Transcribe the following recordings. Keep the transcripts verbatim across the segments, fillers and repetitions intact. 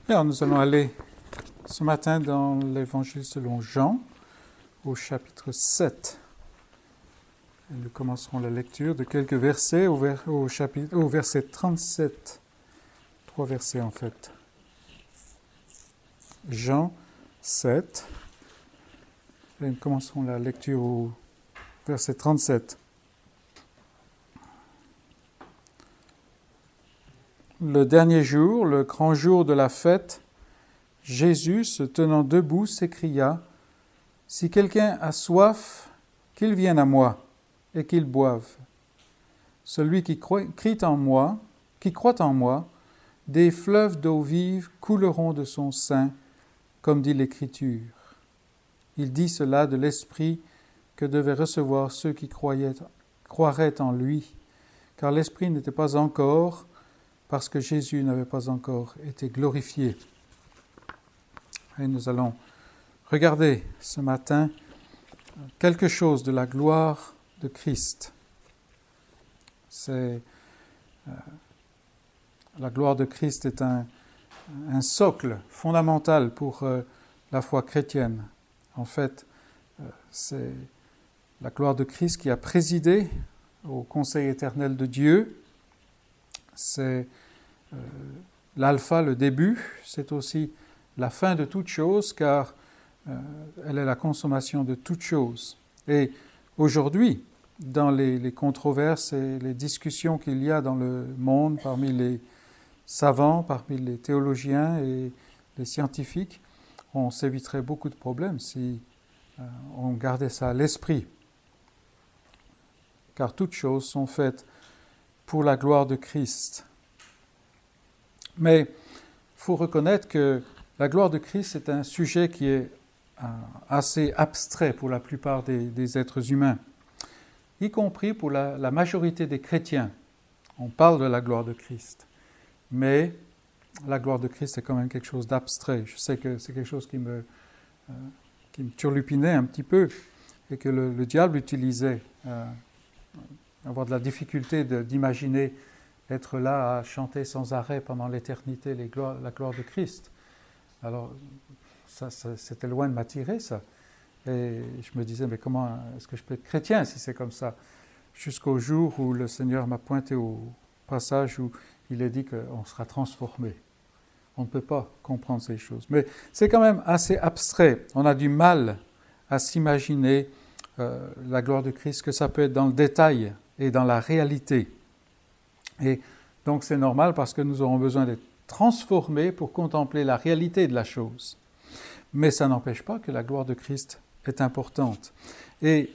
Alors, nous allons aller ce matin dans l'Évangile selon Jean, au chapitre sept. Et nous commencerons la lecture de quelques versets au, ver, au, chapitre, au verset trente-sept. Trois versets en fait. Jean sept. Et nous commencerons la lecture au verset trente-sept. Le dernier jour, le grand jour de la fête, Jésus, se tenant debout, s'écria : « Si quelqu'un a soif, qu'il vienne à moi et qu'il boive. Celui qui croit en moi, qui croit en moi, des fleuves d'eau vive couleront de son sein, comme dit l'Écriture. » Il dit cela de l'Esprit que devaient recevoir ceux qui croyaient, croiraient en lui, car l'Esprit n'était pas encore, parce que Jésus n'avait pas encore été glorifié. Et nous allons regarder ce matin quelque chose de la gloire de Christ. C'est, euh, la gloire de Christ est un, un socle fondamental pour euh, la foi chrétienne. En fait, euh, c'est la gloire de Christ qui a présidé au conseil éternel de Dieu. C'est euh, l'alpha, le début, c'est aussi la fin de toute chose, car euh, elle est la consommation de toute chose. Et aujourd'hui, dans les, les controverses et les discussions qu'il y a dans le monde, parmi les savants, parmi les théologiens et les scientifiques, on s'éviterait beaucoup de problèmes si euh, on gardait ça à l'esprit. Car toutes choses sont faites pour la gloire de Christ. Mais il faut reconnaître que la gloire de Christ est un sujet qui est euh, assez abstrait pour la plupart des, des êtres humains, y compris pour la, la majorité des chrétiens. On parle de la gloire de Christ, mais la gloire de Christ est quand même quelque chose d'abstrait. Je sais que c'est quelque chose qui me, euh, qui me turlupinait un petit peu et que le, le diable utilisait, euh, avoir de la difficulté de, d'imaginer être là à chanter sans arrêt pendant l'éternité les gloires, la gloire de Christ. Alors, ça, ça, c'était loin de m'attirer, ça. Et je me disais, mais comment est-ce que je peux être chrétien si c'est comme ça? Jusqu'au jour où le Seigneur m'a pointé au passage où il est dit qu'on sera transformé. On ne peut pas comprendre ces choses. Mais c'est quand même assez abstrait. On a du mal à s'imaginer euh, la gloire de Christ, que ça peut être dans le détail et dans la réalité. Et donc c'est normal parce que nous aurons besoin d'être transformés pour contempler la réalité de la chose. Mais ça n'empêche pas que la gloire de Christ est importante. Et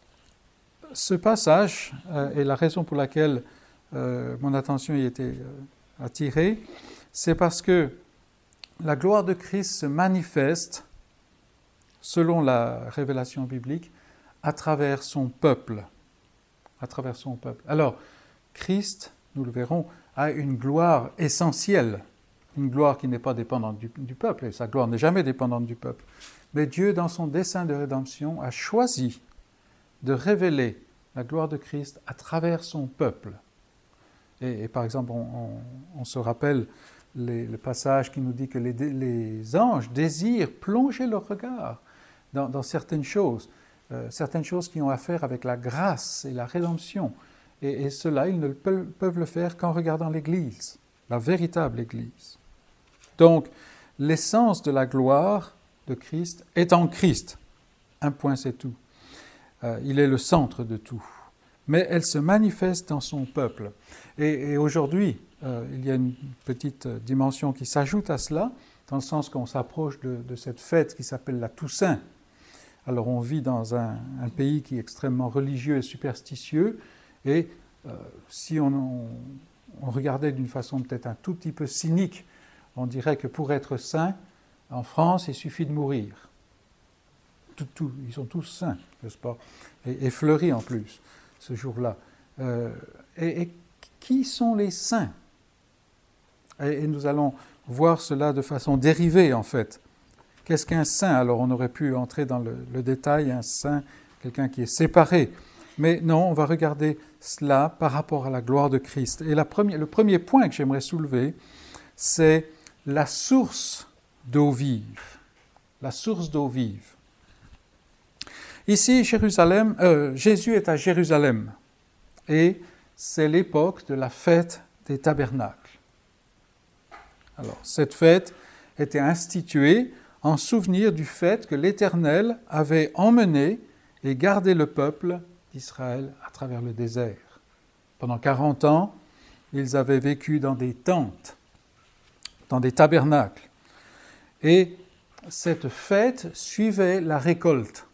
ce passage euh, est la raison pour laquelle euh, mon attention y était euh, attirée, c'est parce que la gloire de Christ se manifeste, selon la révélation biblique, à travers son peuple. À travers son peuple. Alors, Christ, nous le verrons, a une gloire essentielle, une gloire qui n'est pas dépendante du, du peuple, et sa gloire n'est jamais dépendante du peuple. Mais Dieu, dans son dessein de rédemption, a choisi de révéler la gloire de Christ à travers son peuple. Et, et par exemple, on, on, on se rappelle les, le passage qui nous dit que les, les anges désirent plonger leur regard dans, dans certaines choses, euh, certaines choses qui ont à faire avec la grâce et la rédemption. Et, et cela, ils ne peuvent, peuvent le faire qu'en regardant l'Église, la véritable Église. Donc, l'essence de la gloire de Christ est en Christ. Un point, c'est tout. Euh, il est le centre de tout. Mais elle se manifeste dans son peuple. Et, et aujourd'hui, euh, il y a une petite dimension qui s'ajoute à cela, dans le sens qu'on s'approche de, de cette fête qui s'appelle la Toussaint. Alors, on vit dans un, un pays qui est extrêmement religieux et superstitieux, et euh, si on, on, on regardait d'une façon peut-être un tout petit peu cynique, on dirait que pour être saint, en France, il suffit de mourir. Tout, tout, ils sont tous saints, n'est-ce pas? Et, et fleuris en plus, ce jour-là. Euh, et, et qui sont les saints? et, et nous allons voir cela de façon dérivée, en fait. Qu'est-ce qu'un saint? Alors, on aurait pu entrer dans le, le détail, un saint, quelqu'un qui est séparé. Mais non, on va regarder cela par rapport à la gloire de Christ. Et la première, le premier point que j'aimerais soulever, c'est la source d'eau vive. La source d'eau vive. Ici, Jérusalem, euh, Jésus est à Jérusalem et c'est l'époque de la fête des tabernacles. Alors, cette fête était instituée en souvenir du fait que l'Éternel avait emmené et gardé le peuple d'Israël à travers le désert. Pendant quarante ans, ils avaient vécu dans des tentes, dans des tabernacles. Et cette fête suivait la récolte.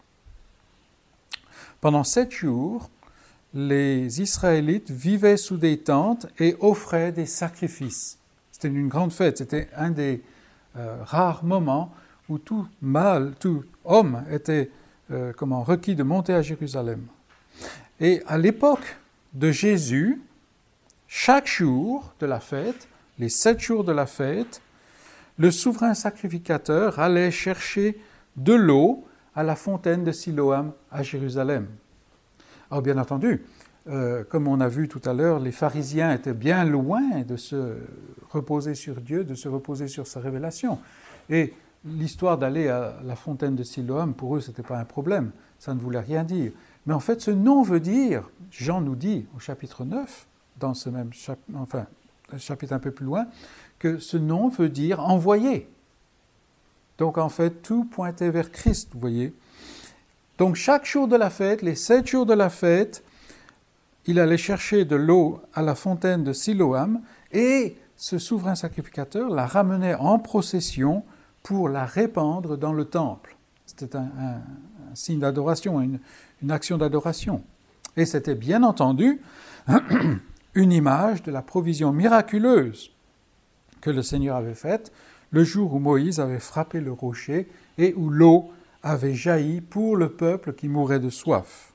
Pendant sept jours, les Israélites vivaient sous des tentes et offraient des sacrifices. C'était une grande fête, c'était un des euh, rares moments où tout mâle, tout homme était euh, comment, requis de monter à Jérusalem. Et à l'époque de Jésus, chaque jour de la fête, les sept jours de la fête, le souverain sacrificateur allait chercher de l'eau à la fontaine de Siloam à Jérusalem. Alors bien entendu, euh, comme on a vu tout à l'heure, les pharisiens étaient bien loin de se reposer sur Dieu, de se reposer sur sa révélation. Et l'histoire d'aller à la fontaine de Siloam, pour eux, ce n'était pas un problème, ça ne voulait rien dire. Mais en fait, ce nom veut dire, Jean nous dit au chapitre neuf, dans ce même chapitre, enfin, un chapitre un peu plus loin, que ce nom veut dire envoyé. Donc en fait, tout pointait vers Christ, vous voyez. Donc chaque jour de la fête, les sept jours de la fête, il allait chercher de l'eau à la fontaine de Siloam et ce souverain sacrificateur la ramenait en procession pour la répandre dans le temple. C'était un, un, un signe d'adoration, une, une action d'adoration. Et c'était bien entendu une image de la provision miraculeuse que le Seigneur avait faite le jour où Moïse avait frappé le rocher et où l'eau avait jailli pour le peuple qui mourait de soif.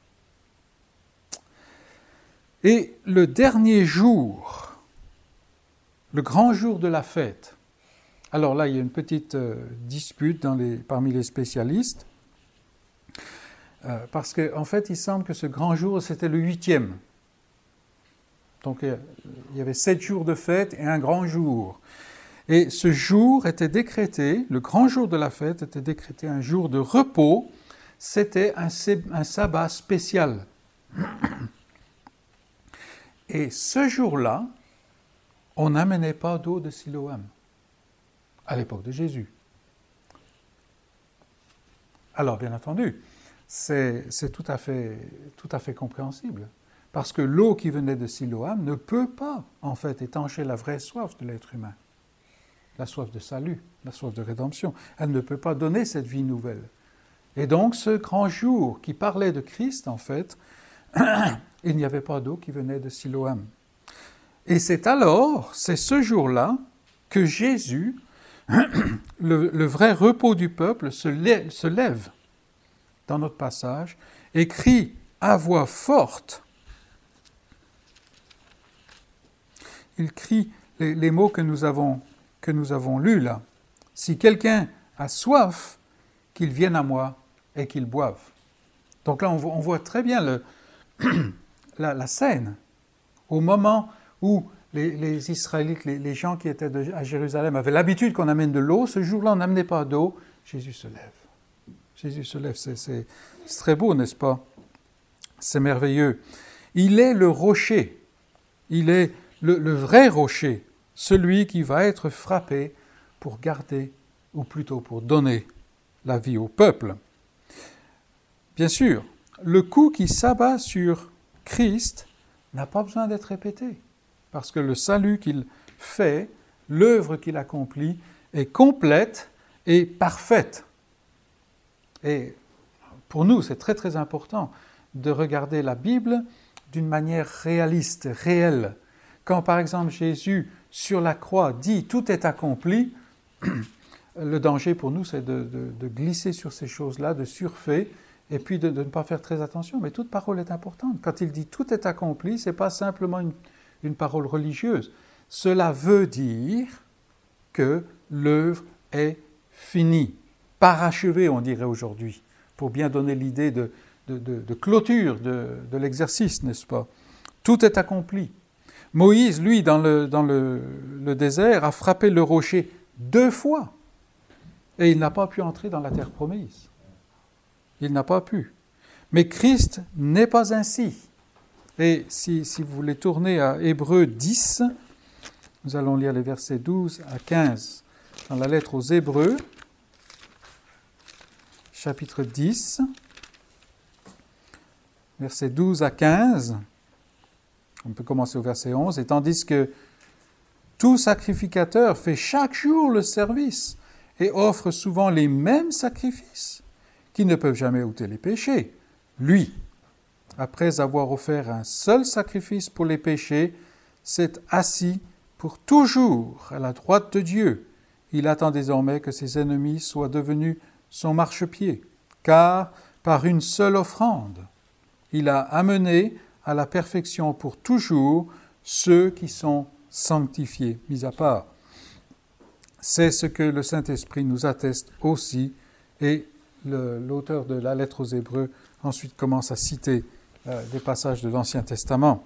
Et le dernier jour, le grand jour de la fête, alors là il y a une petite euh, dispute dans les, parmi les spécialistes, euh, parce qu'en en fait il semble que ce grand jour c'était le huitième. Donc il y avait sept jours de fête et un grand jour. Et ce jour était décrété, le grand jour de la fête était décrété un jour de repos, c'était un, un sabbat spécial. Et ce jour-là, on n'amenait pas d'eau de Siloam, à l'époque de Jésus. Alors bien entendu, c'est, c'est tout à fait, tout à fait compréhensible, parce que l'eau qui venait de Siloam ne peut pas, en fait, étancher la vraie soif de l'être humain. La soif de salut, la soif de rédemption. Elle ne peut pas donner cette vie nouvelle. Et donc, ce grand jour qui parlait de Christ, en fait, il n'y avait pas d'eau qui venait de Siloam. Et c'est alors, c'est ce jour-là, que Jésus, le, le vrai repos du peuple, se lève, se lève dans notre passage et crie à voix forte. Il crie les, les mots que nous avons que nous avons lus là. Si quelqu'un a soif, qu'il vienne à moi et qu'il boive. Donc là, on voit, on voit très bien le, la, la scène. Au moment où les, les Israélites, les, les gens qui étaient de, à Jérusalem avaient l'habitude qu'on amène de l'eau, ce jour-là, on n'amenait pas d'eau, Jésus se lève. Jésus se lève, c'est, c'est, c'est très beau, n'est-ce pas? C'est merveilleux. Il est le rocher. Il est le, le vrai rocher. Celui qui va être frappé pour garder, ou plutôt pour donner la vie au peuple. Bien sûr, le coup qui s'abat sur Christ n'a pas besoin d'être répété, parce que le salut qu'il fait, l'œuvre qu'il accomplit, est complète et parfaite. Et pour nous, c'est très très important de regarder la Bible d'une manière réaliste, réelle. Quand par exemple Jésus sur la croix dit « tout est accompli », le danger pour nous c'est de, de, de glisser sur ces choses-là, de surfer et puis de, de ne pas faire très attention. Mais toute parole est importante. Quand il dit « tout est accompli », ce n'est pas simplement une, une parole religieuse. Cela veut dire que l'œuvre est finie, parachevée on dirait aujourd'hui, pour bien donner l'idée de, de, de, de clôture de, de l'exercice, n'est-ce pas? Tout est accompli. Moïse, lui, dans le, dans le, le désert, a frappé le rocher deux fois. Et il n'a pas pu entrer dans la terre promise. Il n'a pas pu. Mais Christ n'est pas ainsi. Et si, si vous voulez tourner à Hébreux dix, nous allons lire les versets douze à quinze dans la lettre aux Hébreux, chapitre dix, versets douze à quinze. On peut commencer au verset onze. « Et tandis que tout sacrificateur fait chaque jour le service et offre souvent les mêmes sacrifices qui ne peuvent jamais ôter les péchés, lui, après avoir offert un seul sacrifice pour les péchés, s'est assis pour toujours à la droite de Dieu. Il attend désormais que ses ennemis soient devenus son marchepied, car par une seule offrande, il a amené à la perfection pour toujours ceux qui sont sanctifiés, mis à part. C'est ce que le Saint-Esprit nous atteste aussi, et le, l'auteur de la lettre aux Hébreux ensuite commence à citer euh, des passages de l'Ancien Testament.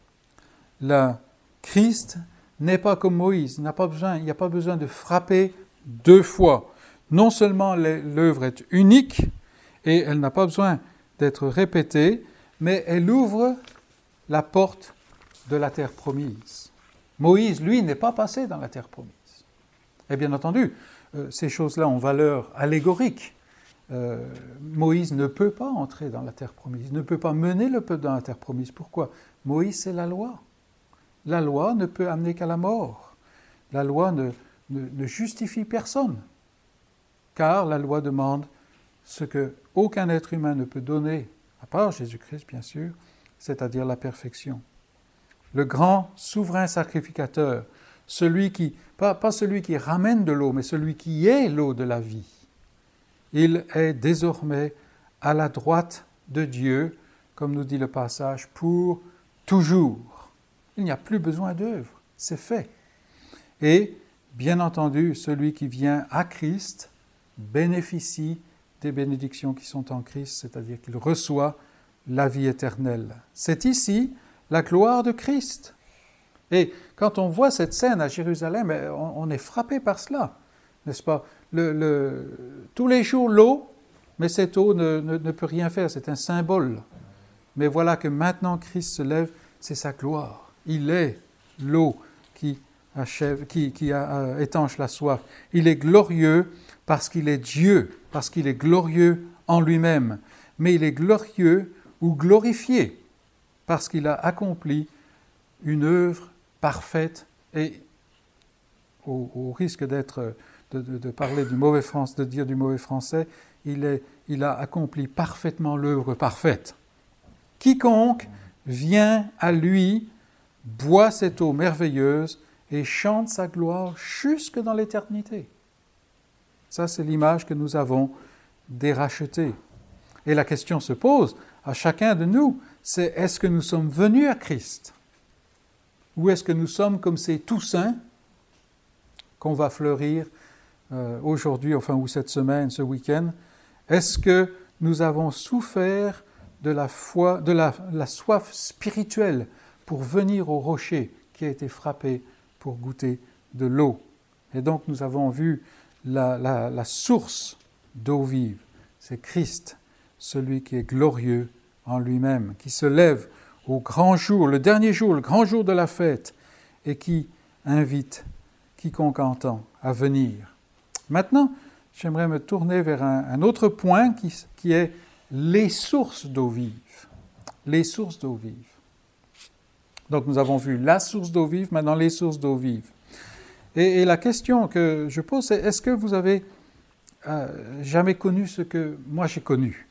Le Christ n'est pas comme Moïse, il n'a pas besoin, il n'y a pas besoin de frapper deux fois. Non seulement l'œuvre est unique, et elle n'a pas besoin d'être répétée, mais elle ouvre la porte de la terre promise. Moïse, lui, n'est pas passé dans la terre promise. Et bien entendu, euh, ces choses-là ont valeur allégorique. Euh, Moïse ne peut pas entrer dans la terre promise, ne peut pas mener le peuple dans la terre promise. Pourquoi ? Moïse, c'est la loi. La loi ne peut amener qu'à la mort. La loi ne, ne, ne justifie personne, car la loi demande ce qu'aucun être humain ne peut donner, à part Jésus-Christ, bien sûr, c'est-à-dire la perfection. Le grand souverain sacrificateur, celui qui, pas, pas celui qui ramène de l'eau, mais celui qui est l'eau de la vie, il est désormais à la droite de Dieu, comme nous dit le passage, pour toujours. Il n'y a plus besoin d'œuvre, c'est fait. Et, bien entendu, celui qui vient à Christ bénéficie des bénédictions qui sont en Christ, c'est-à-dire qu'il reçoit la vie éternelle. C'est ici la gloire de Christ. Et quand on voit cette scène à Jérusalem, on, on est frappé par cela, n'est-ce pas ? Le, le, tous les jours, l'eau, mais cette eau ne, ne, ne peut rien faire, c'est un symbole. Mais voilà que maintenant Christ se lève, c'est sa gloire. Il est l'eau qui, achève, qui, qui a, euh, étanche la soif. Il est glorieux parce qu'il est Dieu, parce qu'il est glorieux en lui-même. Mais il est glorieux ou glorifié parce qu'il a accompli une œuvre parfaite et au, au risque d'être... De, de, de parler du mauvais français, de dire du mauvais français, il, est, il a accompli parfaitement l'œuvre parfaite. Quiconque vient à lui, boit cette eau merveilleuse et chante sa gloire jusque dans l'éternité. Ça, c'est l'image que nous avons des rachetés. Et la question se pose à chacun de nous, c'est est-ce que nous sommes venus à Christ ? Ou est-ce que nous sommes comme ces Toussaints qu'on va fleurir Euh, aujourd'hui, enfin, ou cette semaine, ce week-end, est-ce que nous avons souffert de la foi, de la, la soif spirituelle pour venir au rocher qui a été frappé pour goûter de l'eau? Et donc, nous avons vu la, la, la source d'eau vive. C'est Christ, celui qui est glorieux en lui-même, qui se lève au grand jour, le dernier jour, le grand jour de la fête, et qui invite quiconque entend à venir. Maintenant, j'aimerais me tourner vers un, un autre point qui, qui est les sources d'eau vive. Les sources d'eau vive. Donc, nous avons vu la source d'eau vive, maintenant les sources d'eau vive. Et, et la question que je pose, c'est est-ce que vous avez euh, jamais connu ce que moi j'ai connu?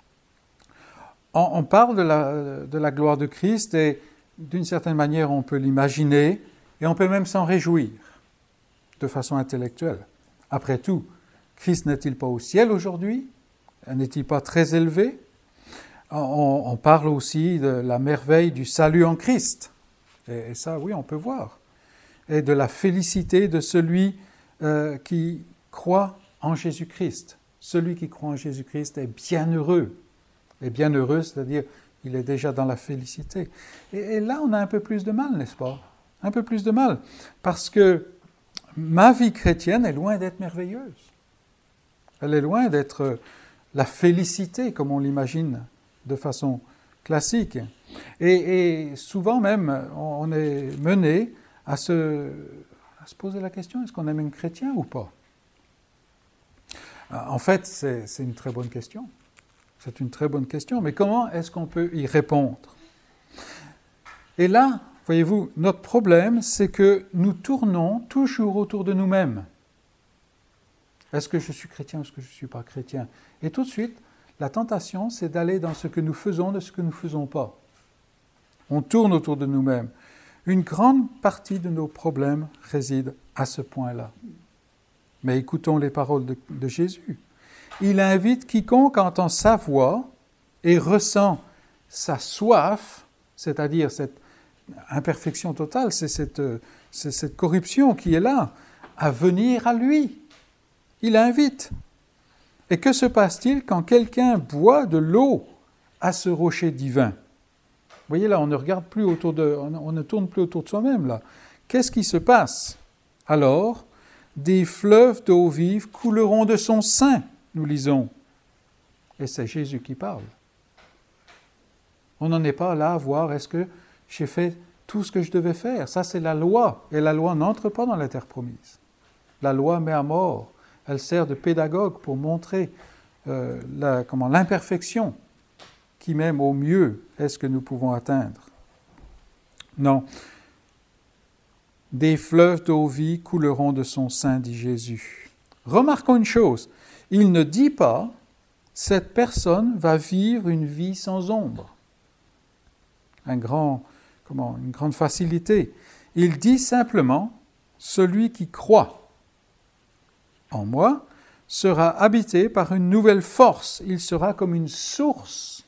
On, on parle de la, de la gloire de Christ et d'une certaine manière, on peut l'imaginer et on peut même s'en réjouir de façon intellectuelle. Après tout, Christ n'est-il pas au ciel aujourd'hui? N'est-il pas très élevé? On, on parle aussi de la merveille du salut en Christ. Et, et ça, oui, on peut voir. Et de la félicité de celui euh, qui croit en Jésus-Christ. Celui qui croit en Jésus-Christ est bienheureux. Et bienheureux, c'est-à-dire il est déjà dans la félicité. Et, et là, on a un peu plus de mal, n'est-ce pas? un peu plus de mal, parce que ma vie chrétienne est loin d'être merveilleuse. Elle est loin d'être la félicité, comme on l'imagine de façon classique. Et, et souvent même, on est mené à se, à se poser la question, est-ce qu'on est même chrétien ou pas? En fait, c'est, c'est une très bonne question. C'est une très bonne question, mais comment est-ce qu'on peut y répondre? Et là, voyez-vous, notre problème, c'est que nous tournons toujours autour de nous-mêmes. Est-ce que je suis chrétien ou est-ce que je ne suis pas chrétien? Et tout de suite, la tentation, c'est d'aller dans ce que nous faisons de ce que nous ne faisons pas. On tourne autour de nous-mêmes. Une grande partie de nos problèmes réside à ce point-là. Mais écoutons les paroles de, de Jésus. Il invite quiconque entend sa voix et ressent sa soif, c'est-à-dire cette imperfection totale, c'est cette, c'est cette corruption qui est là, à venir à lui. Il invite. Et que se passe-t-il quand quelqu'un boit de l'eau à ce rocher divin? Vous voyez là, on ne regarde plus autour de, on ne tourne plus autour de soi-même là. Qu'est-ce qui se passe? Alors, des fleuves d'eau vive couleront de son sein, nous lisons. Et c'est Jésus qui parle. On n'en est pas là à voir, est-ce que j'ai fait tout ce que je devais faire? Ça, c'est la loi. Et la loi n'entre pas dans la terre promise. La loi met à mort. Elle sert de pédagogue pour montrer euh, la, comment, l'imperfection qui même au mieux est ce que nous pouvons atteindre. Non. Des fleuves d'eau vive couleront de son sein, dit Jésus. Remarquons une chose. Il ne dit pas « cette personne va vivre une vie sans ombre ». Un grand, comment, une grande facilité. Il dit simplement « celui qui croit ». En moi, sera habité par une nouvelle force. Il sera comme une source.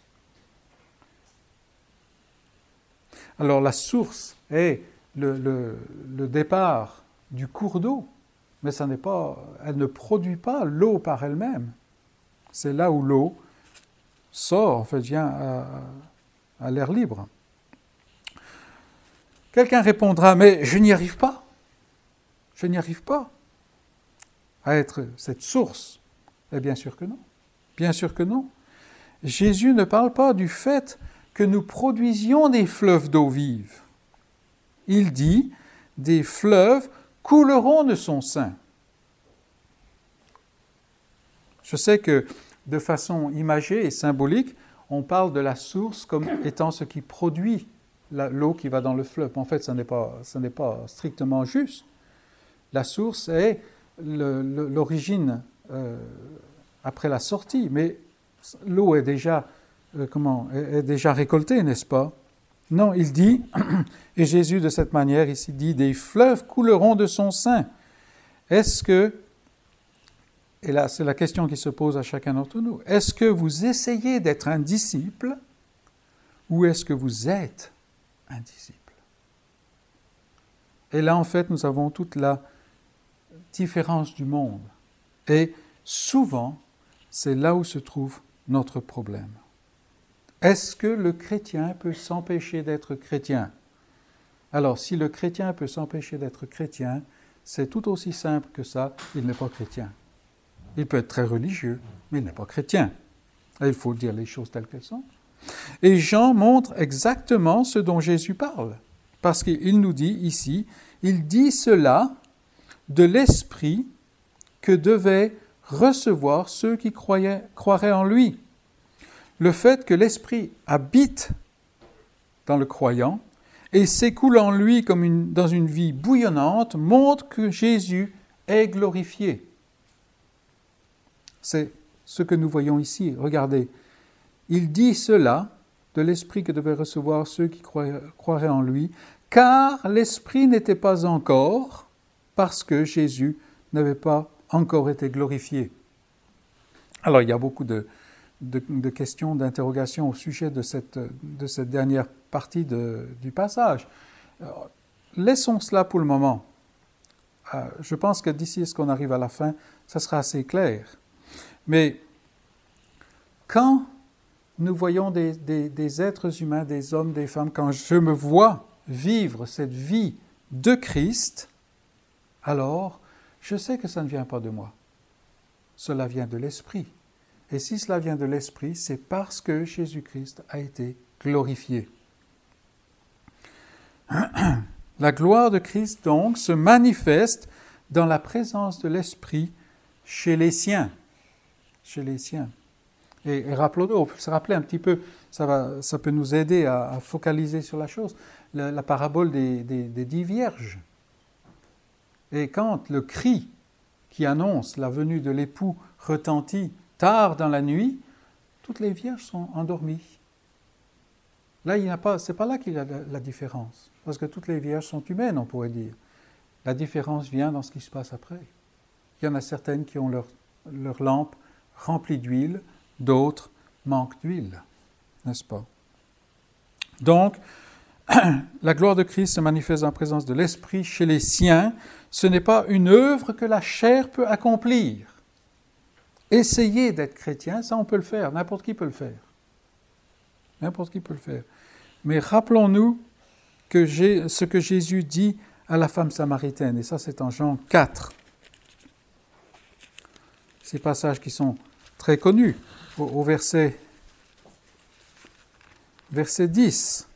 Alors la source est le, le, le départ du cours d'eau, mais ça n'est pas, elle ne produit pas l'eau par elle-même. C'est là où l'eau sort, en fait, vient à, à l'air libre. Quelqu'un répondra, mais je n'y arrive pas. Je n'y arrive pas. À être cette source? Eh bien sûr que non. Bien sûr que non. Jésus ne parle pas du fait que nous produisions des fleuves d'eau vive. Il dit, des fleuves couleront de son sein. Je sais que de façon imagée et symbolique, on parle de la source comme étant ce qui produit la, l'eau qui va dans le fleuve. En fait, ce n'est pas, ce n'est pas strictement juste. La source est Le, le, l'origine euh, après la sortie, mais l'eau est déjà, euh, comment, est, est déjà récoltée, n'est-ce pas? Non, il dit, et Jésus de cette manière ici dit, des fleuves couleront de son sein. Est-ce que, et là c'est la question qui se pose à chacun d'entre nous, est-ce que vous essayez d'être un disciple ou est-ce que vous êtes un disciple? Et là en fait nous avons toute la différence du monde. Et souvent, c'est là où se trouve notre problème. Est-ce que le chrétien peut s'empêcher d'être chrétien? Alors, si le chrétien peut s'empêcher d'être chrétien, c'est tout aussi simple que ça, il n'est pas chrétien. Il peut être très religieux, mais il n'est pas chrétien. Et il faut dire les choses telles qu'elles sont. Et Jean montre exactement ce dont Jésus parle. Parce qu'il nous dit ici, il dit cela de l'esprit que devaient recevoir ceux qui croyaient, croiraient en lui. Le fait que l'esprit habite dans le croyant et s'écoule en lui comme une, dans une vie bouillonnante montre que Jésus est glorifié. C'est ce que nous voyons ici. Regardez, il dit cela de l'esprit que devaient recevoir ceux qui croiraient, croiraient en lui, car l'esprit n'était pas encore parce que Jésus n'avait pas encore été glorifié. Alors, il y a beaucoup de, de, de questions, d'interrogations au sujet de cette, de cette dernière partie de, du passage. Alors, laissons cela pour le moment. Euh, je pense que d'ici à ce qu'on arrive à la fin, ça sera assez clair. Mais quand nous voyons des, des, des êtres humains, des hommes, des femmes, quand je me vois vivre cette vie de Christ, alors je sais que ça ne vient pas de moi. Cela vient de l'Esprit. Et si cela vient de l'Esprit, c'est parce que Jésus-Christ a été glorifié. La gloire de Christ, donc, se manifeste dans la présence de l'Esprit chez les siens. Chez les siens. Et, et rappelons-nous, on peut se rappeler un petit peu, ça, va, ça peut nous aider à, à focaliser sur la chose, la, la parabole des, des, des dix vierges. Et quand le cri qui annonce la venue de l'époux retentit tard dans la nuit, toutes les vierges sont endormies. Là, il n'y a pas, c'est pas là qu'il y a la, la différence, parce que toutes les vierges sont humaines, on pourrait dire. La différence vient dans ce qui se passe après. Il y en a certaines qui ont leur, leur lampe remplie d'huile, d'autres manquent d'huile, n'est-ce pas? Donc, la gloire de Christ se manifeste en présence de l'Esprit chez les siens. Ce n'est pas une œuvre que la chair peut accomplir. Essayer d'être chrétien, ça on peut le faire, n'importe qui peut le faire. N'importe qui peut le faire. Mais rappelons-nous que j'ai, ce que Jésus dit à la femme samaritaine, et ça c'est en Jean quatre. Ces passages qui sont très connus, au, au verset, verset dix.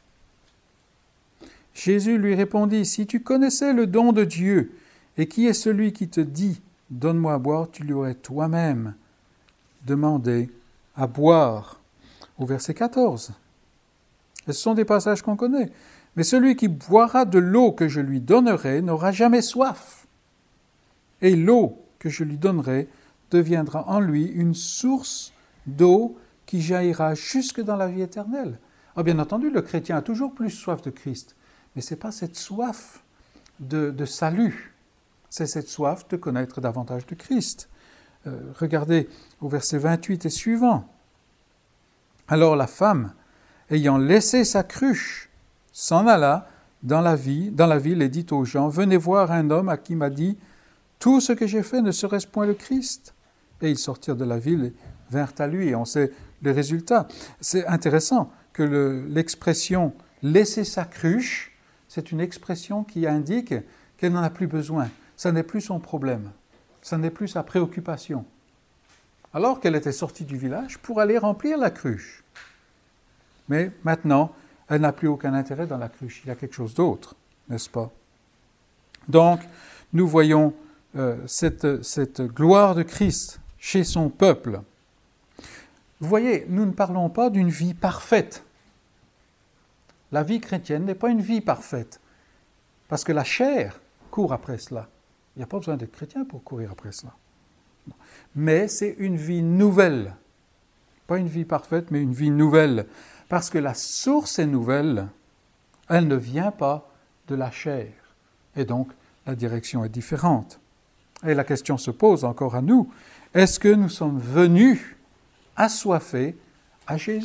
Jésus lui répondit, « Si tu connaissais le don de Dieu, et qui est celui qui te dit, donne-moi à boire, tu lui aurais toi-même demandé à boire. » Au verset quatorze. Et ce sont des passages qu'on connaît. « Mais celui qui boira de l'eau que je lui donnerai n'aura jamais soif. Et l'eau que je lui donnerai deviendra en lui une source d'eau qui jaillira jusque dans la vie éternelle. » Alors bien entendu, le chrétien a toujours plus soif de Christ. Mais ce n'est pas cette soif de, de salut, c'est cette soif de connaître davantage de Christ. Euh, regardez au verset vingt-huit et suivant. « Alors la femme, ayant laissé sa cruche, s'en alla dans la, vie, dans la ville et dit aux gens, « Venez voir un homme à qui m'a dit, tout ce que j'ai fait ne serait-ce point le Christ ?» Et ils sortirent de la ville et vinrent à lui, et on sait le résultat. C'est intéressant que le, l'expression « laisser sa cruche », c'est une expression qui indique qu'elle n'en a plus besoin. Ça n'est plus son problème. Ça n'est plus sa préoccupation. Alors qu'elle était sortie du village pour aller remplir la cruche. Mais maintenant, elle n'a plus aucun intérêt dans la cruche. Il y a quelque chose d'autre, n'est-ce pas? Donc, nous voyons euh, cette, cette gloire de Christ chez son peuple. Vous voyez, nous ne parlons pas d'une vie parfaite. La vie chrétienne n'est pas une vie parfaite, parce que la chair court après cela. Il n'y a pas besoin d'être chrétien pour courir après cela. Mais c'est une vie nouvelle. Pas une vie parfaite, mais une vie nouvelle. Parce que la source est nouvelle, elle ne vient pas de la chair. Et donc, la direction est différente. Et la question se pose encore à nous. Est-ce que nous sommes venus assoiffés à Jésus ?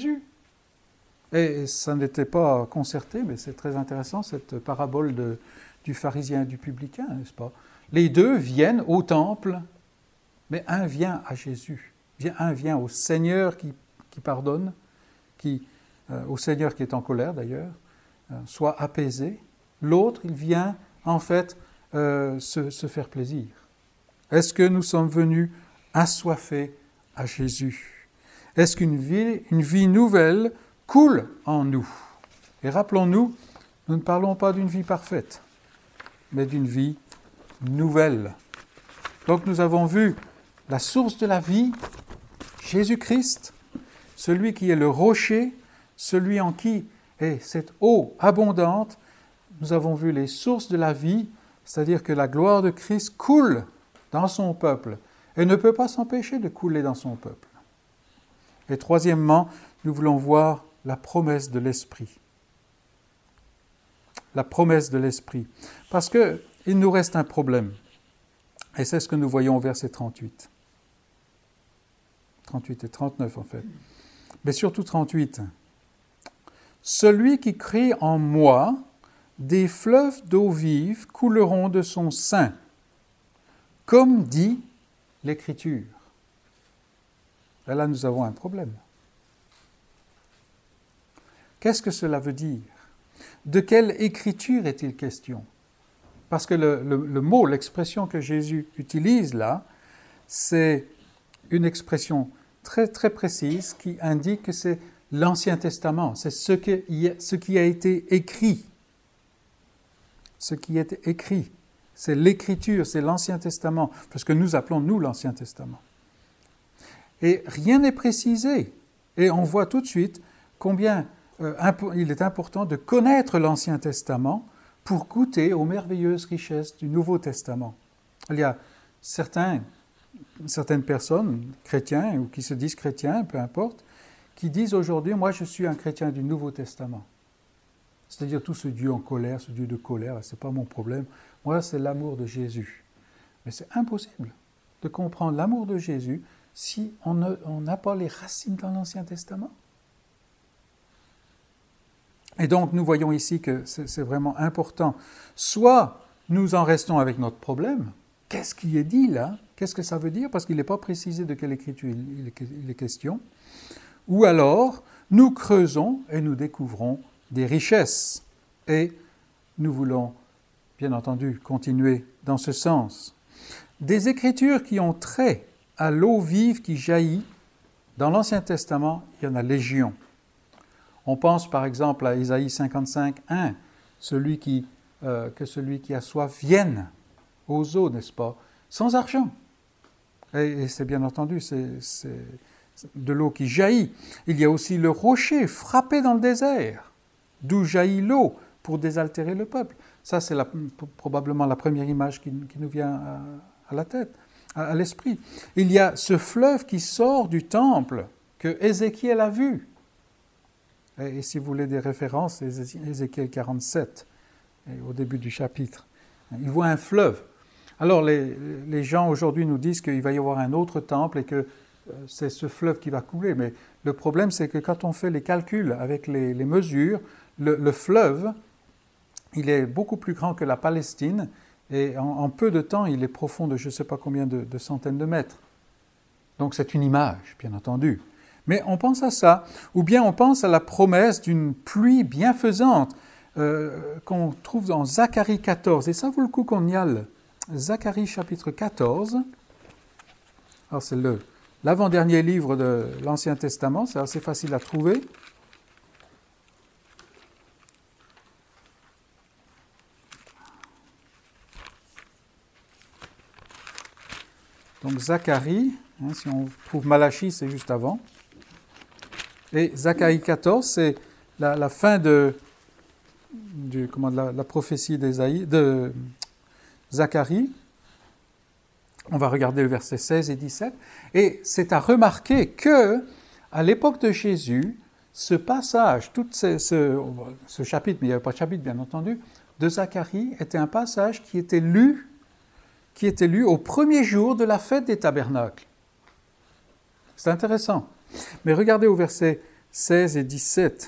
Et ça n'était pas concerté, mais c'est très intéressant, cette parabole de, du pharisien et du publicain, n'est-ce pas? Les deux viennent au temple, mais un vient à Jésus. Un vient au Seigneur qui, qui pardonne, qui, euh, au Seigneur qui est en colère d'ailleurs, euh, soit apaisé. L'autre, il vient en fait euh, se, se faire plaisir. Est-ce que nous sommes venus assoiffés à Jésus? Est-ce qu'une vie, une vie nouvelle coule en nous? Et rappelons-nous, nous ne parlons pas d'une vie parfaite, mais d'une vie nouvelle. Donc nous avons vu la source de la vie, Jésus-Christ, celui qui est le rocher, celui en qui est cette eau abondante. Nous avons vu les sources de la vie, c'est-à-dire que la gloire de Christ coule dans son peuple et ne peut pas s'empêcher de couler dans son peuple. Et troisièmement, nous voulons voir la promesse de l'Esprit. La promesse de l'Esprit. Parce qu'il nous reste un problème. Et c'est ce que nous voyons au verset trente-huit. trente-huit et trente-neuf en fait. Mais surtout trente-huit. « Celui qui crie en moi, des fleuves d'eau vive couleront de son sein, comme dit l'Écriture. » Et là, nous avons un problème. Qu'est-ce que cela veut dire? De quelle écriture est-il question? parce que le, le, le mot, l'expression que Jésus utilise là, c'est une expression très, très précise qui indique que c'est l'Ancien Testament, c'est ce qui, ce qui a été écrit. Ce qui est écrit, c'est l'Écriture, c'est l'Ancien Testament, parce que nous appelons, nous, l'Ancien Testament. Et rien n'est précisé. Et on voit tout de suite combien euh, impo- il est important de connaître l'Ancien Testament pour goûter aux merveilleuses richesses du Nouveau Testament. Il y a certains, certaines personnes, chrétiens ou qui se disent chrétiens, peu importe, qui disent aujourd'hui, moi je suis un chrétien du Nouveau Testament. C'est-à-dire tout ce Dieu en colère, ce Dieu de colère, ce n'est pas mon problème. Moi, c'est l'amour de Jésus. Mais c'est impossible de comprendre l'amour de Jésus si on ne, on n'a pas les racines dans l'Ancien Testament. Et donc, nous voyons ici que c'est, c'est vraiment important. Soit nous en restons avec notre problème. Qu'est-ce qui est dit là? Qu'est-ce que ça veut dire? Parce qu'il n'est pas précisé de quelle écriture il, il, il est question. Ou alors, nous creusons et nous découvrons des richesses. Et nous voulons, bien entendu, continuer dans ce sens. Des écritures qui ont trait à l'eau vive qui jaillit, dans l'Ancien Testament, il y en a légion. On pense par exemple à Ésaïe cinquante-cinq, un, celui qui, euh, que celui qui a soif vienne aux eaux, n'est-ce pas, sans argent. Et, et c'est bien entendu, c'est, c'est de l'eau qui jaillit. Il y a aussi le rocher frappé dans le désert, d'où jaillit l'eau pour désaltérer le peuple. Ça, c'est la, probablement la première image qui, qui nous vient à, à la tête, à, à l'esprit. Il y a ce fleuve qui sort du temple que Ézéchiel a vu. Et, et si vous voulez des références, c'est Ézéchiel quarante-sept, et au début du chapitre. Il voit un fleuve. Alors, les, les gens aujourd'hui nous disent qu'il va y avoir un autre temple et que c'est ce fleuve qui va couler. Mais le problème, c'est que quand on fait les calculs avec les, les mesures, le, le fleuve, il est beaucoup plus grand que la Palestine et en, en peu de temps, il est profond de je ne sais pas combien de, de centaines de mètres. Donc c'est une image, bien entendu. Mais on pense à ça, ou bien on pense à la promesse d'une pluie bienfaisante euh, qu'on trouve dans Zacharie quatorze. Et ça vaut le coup qu'on y aille. Zacharie chapitre quatorze. Alors c'est le, l'avant-dernier livre de l'Ancien Testament, c'est assez facile à trouver. Donc Zacharie, hein, si on trouve Malachie, c'est juste avant. Et Zacharie quatorze, c'est la, la fin de, du, comment, de la, la prophétie d'Ésaïe, de Zacharie. On va regarder le verset seize et dix-sept. Et c'est à remarquer que, à l'époque de Jésus, ce passage, tout ce, ce, ce chapitre, mais il n'y avait pas de chapitre bien entendu, de Zacharie était un passage qui était lu qui était lu au premier jour de la fête des tabernacles. C'est intéressant. Mais regardez au verset seize et dix-sept.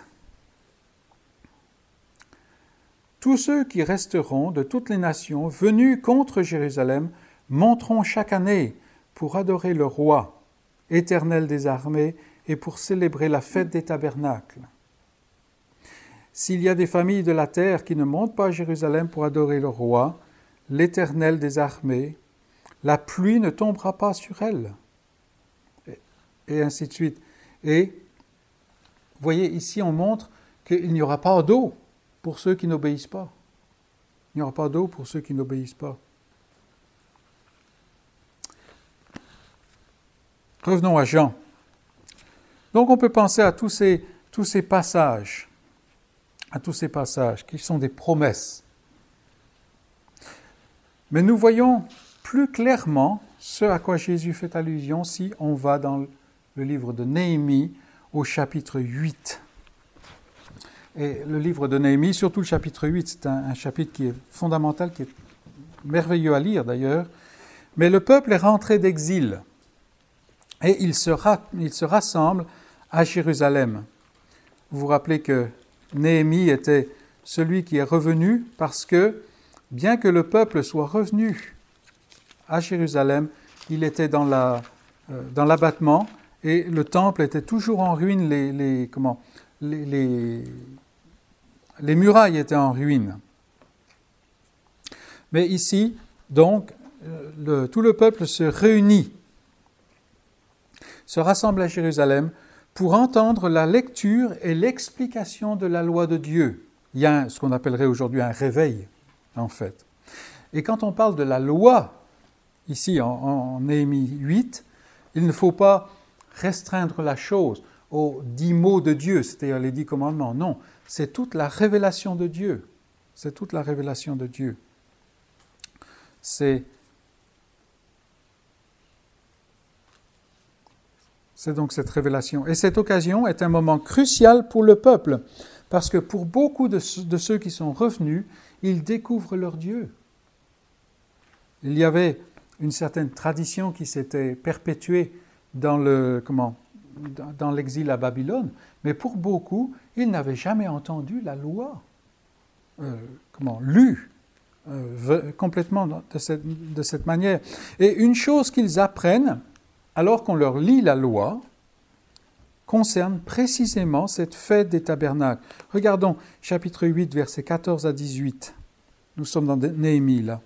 Tous ceux qui resteront de toutes les nations venus contre Jérusalem monteront chaque année pour adorer le roi, éternel des armées, et pour célébrer la fête des tabernacles. S'il y a des familles de la terre qui ne montent pas à Jérusalem pour adorer le roi, l'Éternel des armées, la pluie ne tombera pas sur elle. Et, et ainsi de suite. Et vous voyez, ici on montre qu'il n'y aura pas d'eau pour ceux qui n'obéissent pas. Il n'y aura pas d'eau pour ceux qui n'obéissent pas. Revenons à Jean. Donc on peut penser à tous ces, tous ces passages, à tous ces passages qui sont des promesses. Mais nous voyons plus clairement ce à quoi Jésus fait allusion si on va dans le livre de Néhémie au chapitre huit. Et le livre de Néhémie, surtout le chapitre huit, c'est un, un chapitre qui est fondamental, qui est merveilleux à lire d'ailleurs. Mais le peuple est rentré d'exil et il se, ra, il se rassemble à Jérusalem. Vous vous rappelez que Néhémie était celui qui est revenu parce que bien que le peuple soit revenu à Jérusalem, il était dans, la, euh, dans l'abattement et le temple était toujours en ruine, les, les, comment, les, les, les murailles étaient en ruine. Mais ici, donc, le, tout le peuple se réunit, se rassemble à Jérusalem pour entendre la lecture et l'explication de la loi de Dieu. Il y a ce qu'on appellerait aujourd'hui un réveil, en fait. Et quand on parle de la loi, ici en, en Néhémie huit, il ne faut pas restreindre la chose aux dix mots de Dieu, c'est-à-dire les dix commandements. Non, c'est toute la révélation de Dieu. C'est toute la révélation de Dieu. C'est, c'est donc cette révélation. Et cette occasion est un moment crucial pour le peuple, parce que pour beaucoup de, de ceux qui sont revenus, ils découvrent leur Dieu. Il y avait une certaine tradition qui s'était perpétuée dans, le, comment, dans l'exil à Babylone, mais pour beaucoup, ils n'avaient jamais entendu la loi euh, comment, lue euh, complètement de cette, de cette manière. Et une chose qu'ils apprennent, alors qu'on leur lit la loi, concerne précisément cette fête des tabernacles. Regardons chapitre huit, versets quatorze à dix-huit. Nous sommes dans Néhémie, là.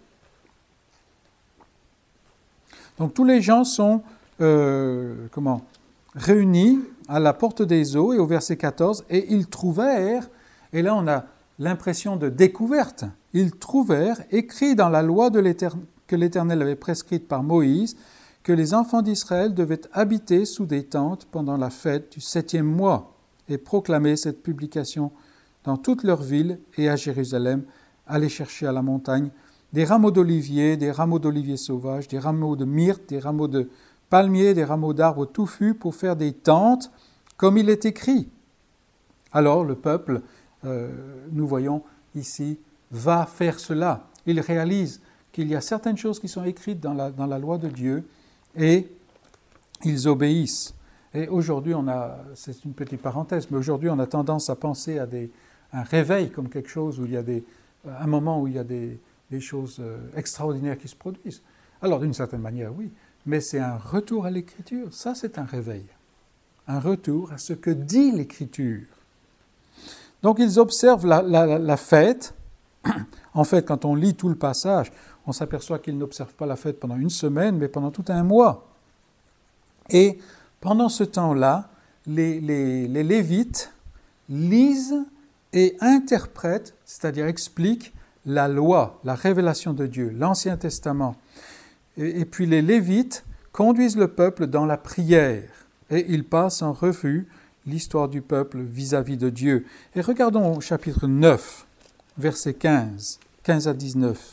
Donc tous les gens sont euh, comment, réunis à la porte des eaux, et au verset quatorze, et ils trouvèrent, et là on a l'impression de découverte, ils trouvèrent écrit dans la loi de l'Éternel, que l'Éternel avait prescrite par Moïse, que les enfants d'Israël devaient habiter sous des tentes pendant la fête du septième mois, et proclamer cette publication dans toutes leurs villes et à Jérusalem, aller chercher à la montagne des rameaux d'olivier, des rameaux d'olivier sauvages, des rameaux de myrte, des rameaux de palmiers, des rameaux d'arbres touffus pour faire des tentes, comme il est écrit. Alors le peuple, euh, nous voyons ici, va faire cela. Il réalise qu'il y a certaines choses qui sont écrites dans la, dans la loi de Dieu et ils obéissent. Et aujourd'hui, on a, c'est une petite parenthèse, mais aujourd'hui on a tendance à penser à des, un réveil comme quelque chose où il y a des, un moment où il y a des des choses extraordinaires qui se produisent. Alors, d'une certaine manière, oui, mais c'est un retour à l'Écriture. Ça, c'est un réveil. Un retour à ce que dit l'Écriture. Donc, ils observent la, la, la fête. En fait, quand on lit tout le passage, on s'aperçoit qu'ils n'observent pas la fête pendant une semaine, mais pendant tout un mois. Et pendant ce temps-là, les, les, les Lévites lisent et interprètent, c'est-à-dire expliquent, la loi, la révélation de Dieu, l'Ancien Testament. Et, et puis les Lévites conduisent le peuple dans la prière et ils passent en revue l'histoire du peuple vis-à-vis de Dieu. Et regardons au chapitre neuf, versets quinze, quinze à dix-neuf.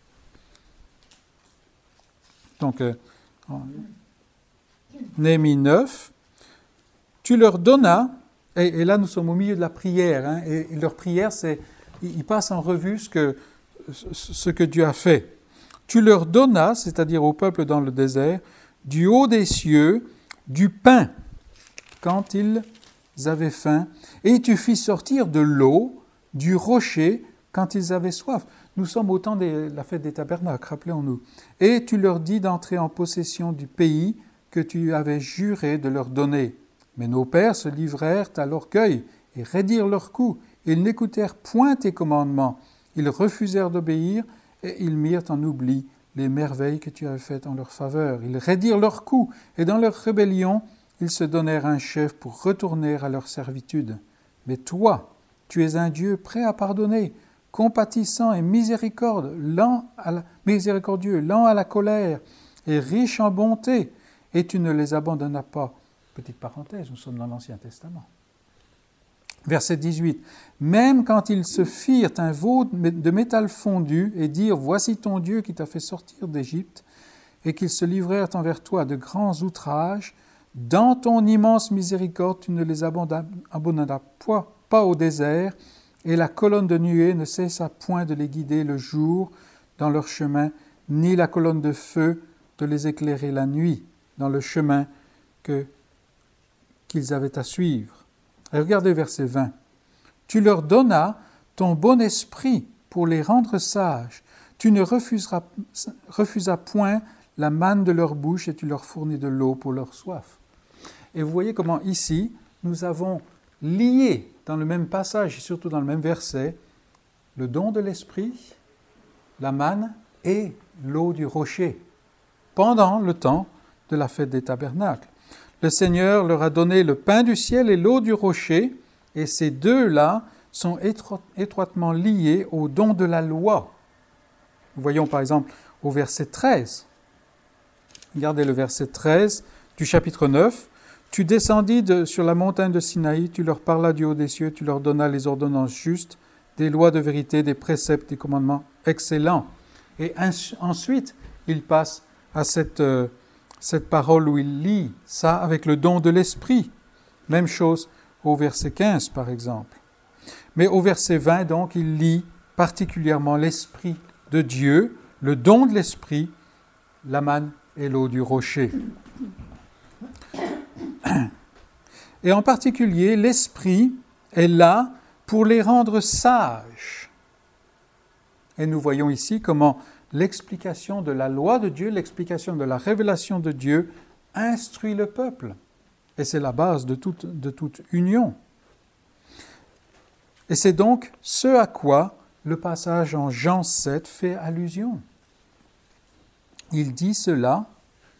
Donc, euh, Néhémie neuf, tu leur donnas, et, et là nous sommes au milieu de la prière, hein, et, et leur prière c'est ils passent en revue ce que, ce que Dieu a fait. Tu leur donnas, c'est-à-dire au peuple dans le désert, du haut des cieux, du pain, quand ils avaient faim, et tu fis sortir de l'eau, du rocher, quand ils avaient soif. Nous sommes au temps de la fête des tabernacles, rappelons-nous. Et tu leur dis d'entrer en possession du pays que tu avais juré de leur donner. Mais nos pères se livrèrent à l'orgueil et raidirent leur cou. Ils n'écoutèrent point tes commandements. Ils refusèrent d'obéir et ils mirent en oubli les merveilles que tu avais faites en leur faveur. Ils raidirent leur cou et dans leur rébellion, ils se donnèrent un chef pour retourner à leur servitude. Mais toi, tu es un Dieu prêt à pardonner, compatissant et miséricorde, lent à la, miséricordieux, lent à la colère et riche en bonté, et tu ne les abandonnas pas. Petite parenthèse, nous sommes dans l'Ancien Testament. Verset dix-huit. Même quand ils se firent un veau de métal fondu et dirent « Voici ton Dieu qui t'a fait sortir d'Égypte » et qu'ils se livrèrent envers toi de grands outrages, dans ton immense miséricorde, tu ne les abandonnas pas au désert et la colonne de nuée ne cessa point de les guider le jour dans leur chemin, ni la colonne de feu de les éclairer la nuit dans le chemin que, qu'ils avaient à suivre. Et regardez verset vingt. Tu leur donnas ton bon esprit pour les rendre sages. Tu ne refuseras, refusas point la manne de leur bouche et tu leur fournis de l'eau pour leur soif. Et vous voyez comment ici, nous avons lié dans le même passage et surtout dans le même verset, le don de l'esprit la manne et l'eau du rocher pendant le temps de la fête des tabernacles. Le Seigneur leur a donné le pain du ciel et l'eau du rocher, et ces deux-là sont étro- étroitement liés au don de la loi. Nous voyons par exemple au verset treize. Regardez le verset treize du chapitre neuf. « Tu descendis de, sur la montagne de Sinaï, tu leur parlas du haut des cieux, tu leur donnas les ordonnances justes, des lois de vérité, des préceptes, des commandements excellents. » Et ensuite, il passe à cette, euh, cette parole où il lit ça avec le don de l'esprit. Même chose au verset quinze, par exemple. Mais au verset vingt, donc, il lit particulièrement l'esprit de Dieu, le don de l'esprit, la manne et l'eau du rocher. Et en particulier, l'esprit est là pour les rendre sages. Et nous voyons ici comment l'explication de la loi de Dieu, l'explication de la révélation de Dieu instruit le peuple. Et c'est la base de toute, de toute union. Et c'est donc ce à quoi le passage en Jean sept fait allusion. Il dit cela,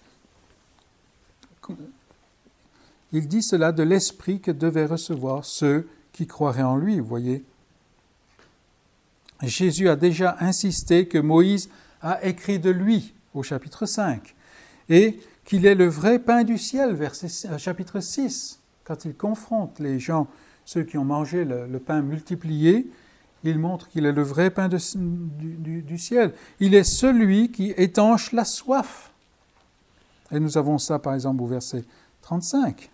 il dit cela de l'esprit que devaient recevoir ceux qui croiraient en lui, vous voyez. Jésus a déjà insisté que Moïse a écrit de lui au chapitre cinq et qu'il est le vrai pain du ciel, verset, chapitre six. Quand il confronte les gens, ceux qui ont mangé le, le pain multiplié, il montre qu'il est le vrai pain de, du, du, du ciel. Il est celui qui étanche la soif. Et nous avons ça par exemple au verset trente-cinq.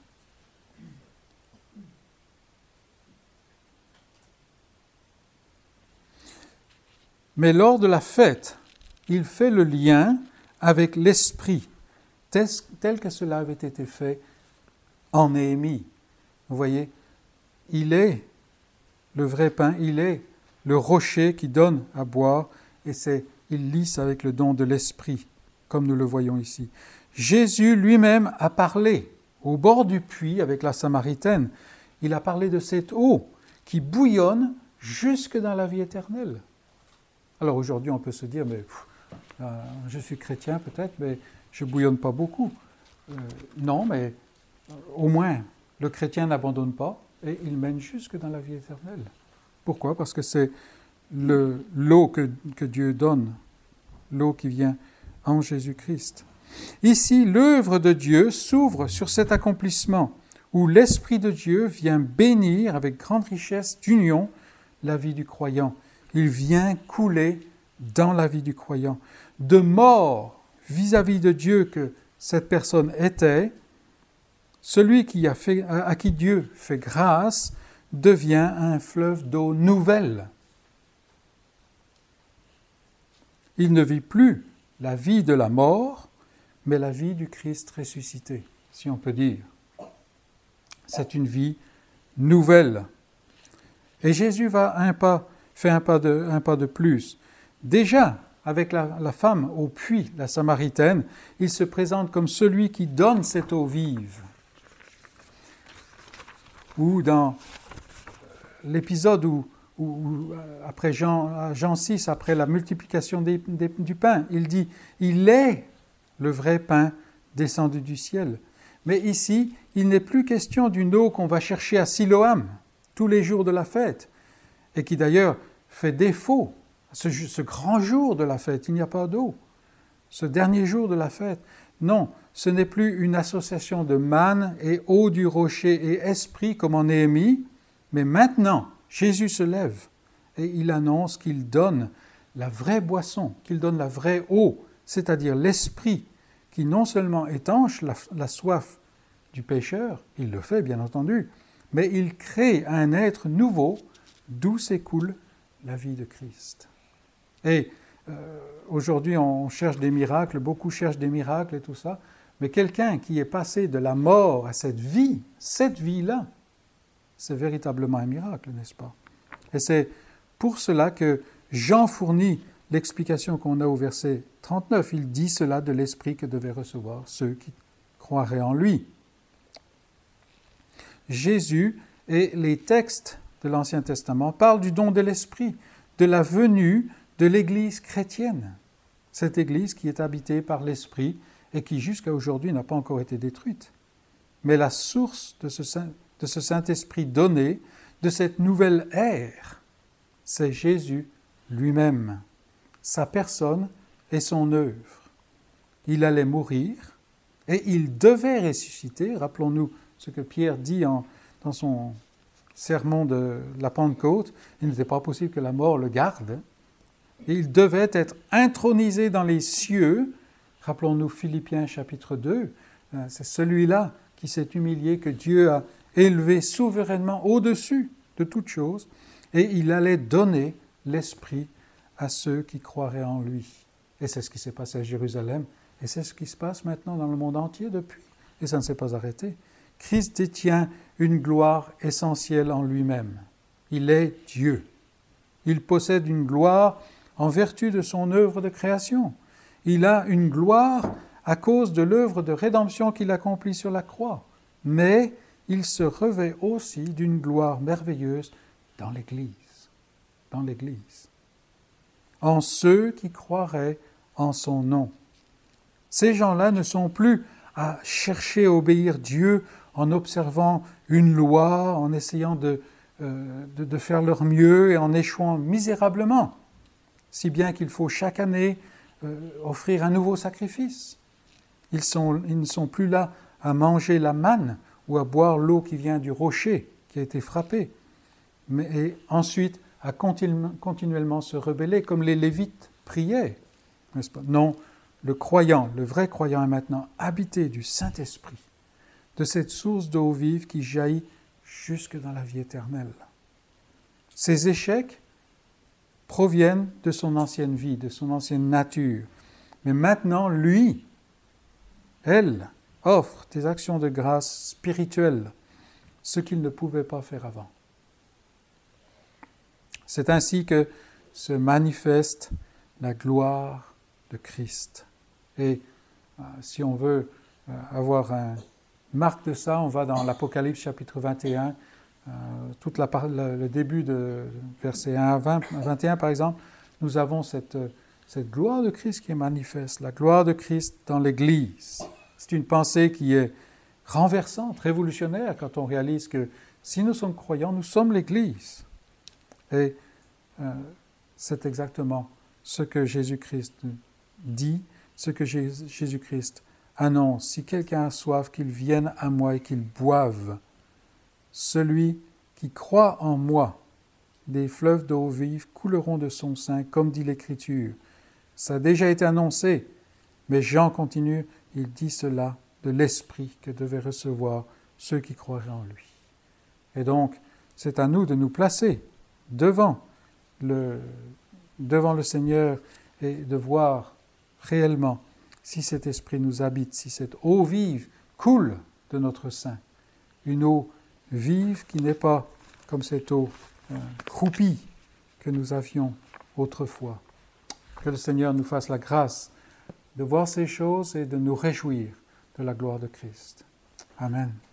Mais lors de la fête, il fait le lien avec l'esprit, tel, tel que cela avait été fait en Néhémie. Vous voyez, il est le vrai pain, il est le rocher qui donne à boire, et c'est, il lisse avec le don de l'esprit, comme nous le voyons ici. Jésus lui-même a parlé au bord du puits avec la Samaritaine. Il a parlé de cette eau qui bouillonne jusque dans la vie éternelle. Alors aujourd'hui, on peut se dire, mais pff, euh, je suis chrétien peut-être, mais je ne bouillonne pas beaucoup. Euh, non, mais euh, au moins, le chrétien n'abandonne pas et il mène jusque dans la vie éternelle. Pourquoi ? Parce que c'est le, l'eau que, que Dieu donne, l'eau qui vient en Jésus-Christ. Ici, l'œuvre de Dieu s'ouvre sur cet accomplissement où l'Esprit de Dieu vient bénir avec grande richesse d'union la vie du croyant. Il vient couler dans la vie du croyant. De mort vis-à-vis de Dieu que cette personne était, celui qui a fait, à qui Dieu fait grâce devient un fleuve d'eau nouvelle. Il ne vit plus la vie de la mort, mais la vie du Christ ressuscité, si on peut dire. C'est une vie nouvelle. Et Jésus va un pas fait un pas de, un pas de plus. Déjà, avec la, la femme au puits, la Samaritaine, il se présente comme celui qui donne cette eau vive. Ou dans l'épisode où, où, où après Jean, Jean six, après la multiplication des, des, du pain, il dit « Il est le vrai pain descendu du ciel ». Mais ici, il n'est plus question d'une eau qu'on va chercher à Siloam tous les jours de la fête, et qui d'ailleurs fait défaut. Ce, ce grand jour de la fête, il n'y a pas d'eau. Ce dernier jour de la fête, non, ce n'est plus une association de manne et eau du rocher et esprit comme en Néhémie, mais maintenant, Jésus se lève et il annonce qu'il donne la vraie boisson, qu'il donne la vraie eau, c'est-à-dire l'esprit qui non seulement étanche la, la soif du pécheur, il le fait bien entendu, mais il crée un être nouveau d'où s'écoule la vie de Christ. Et euh, aujourd'hui, on cherche des miracles, beaucoup cherchent des miracles et tout ça, mais quelqu'un qui est passé de la mort à cette vie, cette vie-là, c'est véritablement un miracle, n'est-ce pas? Et c'est pour cela que Jean fournit l'explication qu'on a au verset trente-neuf. Il dit cela de l'esprit que devaient recevoir ceux qui croiraient en lui. Jésus et les textes de l'Ancien Testament parlent du don de l'esprit, de la venue de l'Église chrétienne, cette Église qui est habitée par l'Esprit et qui jusqu'à aujourd'hui n'a pas encore été détruite. Mais la source de ce, Saint, de ce Saint-Esprit donné, de cette nouvelle ère, c'est Jésus lui-même, sa personne et son œuvre. Il allait mourir et il devait ressusciter. Rappelons-nous ce que Pierre dit en, dans son sermon de la Pentecôte. Il n'était pas possible que la mort le garde. Et il devait être intronisé dans les cieux. Rappelons-nous Philippiens chapitre deux. C'est celui-là qui s'est humilié, que Dieu a élevé souverainement au-dessus de toute chose. Et il allait donner l'Esprit à ceux qui croiraient en lui. Et c'est ce qui s'est passé à Jérusalem. Et c'est ce qui se passe maintenant dans le monde entier depuis. Et ça ne s'est pas arrêté. Christ détient une gloire essentielle en lui-même. Il est Dieu. Il possède une gloire en vertu de son œuvre de création. Il a une gloire à cause de l'œuvre de rédemption qu'il accomplit sur la croix. Mais il se revêt aussi d'une gloire merveilleuse dans l'Église. Dans l'Église. En ceux qui croiraient en son nom. Ces gens-là ne sont plus à chercher à obéir Dieu en observant une loi, en essayant de, euh, de, de faire leur mieux et en échouant misérablement, si bien qu'il faut chaque année euh, offrir un nouveau sacrifice. Ils, sont, ils ne sont plus là à manger la manne ou à boire l'eau qui vient du rocher qui a été frappé, mais et ensuite à continu, continuellement se rebeller comme les Lévites priaient, n'est-ce pas? Non, le croyant, le vrai croyant est maintenant habité du Saint-Esprit, de cette source d'eau vive qui jaillit jusque dans la vie éternelle. Ses échecs proviennent de son ancienne vie, de son ancienne nature. Mais maintenant, lui, elle, offre des actions de grâce spirituelles, ce qu'il ne pouvait pas faire avant. C'est ainsi que se manifeste la gloire de Christ. Et euh, si on veut euh, avoir une marque de ça, on va dans l'Apocalypse chapitre vingt et un, euh, toute la, le, le début de verset un à vingt, vingt et un par exemple, nous avons cette, cette gloire de Christ qui est manifeste, la gloire de Christ dans l'Église. C'est une pensée qui est renversante, révolutionnaire, quand on réalise que si nous sommes croyants, nous sommes l'Église. Et euh, c'est exactement ce que Jésus-Christ dit, ce que Jésus-Christ annonce. Si quelqu'un a soif, qu'il vienne à moi et qu'il boive. Celui qui croit en moi, des fleuves d'eau vive couleront de son sein, comme dit l'Écriture. Ça a déjà été annoncé, mais Jean continue, il dit cela de l'Esprit que devaient recevoir ceux qui croiraient en lui. Et donc, c'est à nous de nous placer devant le, devant le Seigneur et de voir réellement si cet Esprit nous habite, si cette eau vive coule de notre sein. Une eau vive qui n'est pas comme cette eau euh, croupie que nous avions autrefois. Que le Seigneur nous fasse la grâce de voir ces choses et de nous réjouir de la gloire de Christ. Amen.